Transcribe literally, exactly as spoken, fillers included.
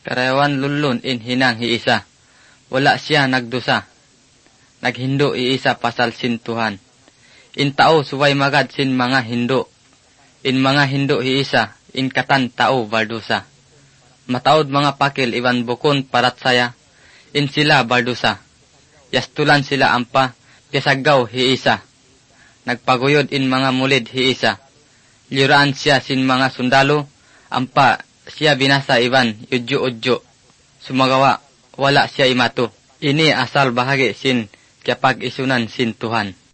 Karayawan lulun in hinang hiisa. Wala siya nagdusa. Naghindo iisa pasal sin Tuhan. In tao suway magad sin mga hindo. In mga hindo hiisa, in katan tao bardusa. Mataod mga pakil iwan bukon parat saya. In sila bardusa. Yastulan sila ampa, kasagaw hiisa. Nagpaguyod in mga mulid hiisa. Liraan siya sin mga sundalo, ampa siya binasa iwan udyo-udyo. Sumagawa, wala siya imato. Ini asal bahagi sin kapag isunan sin Tuhan.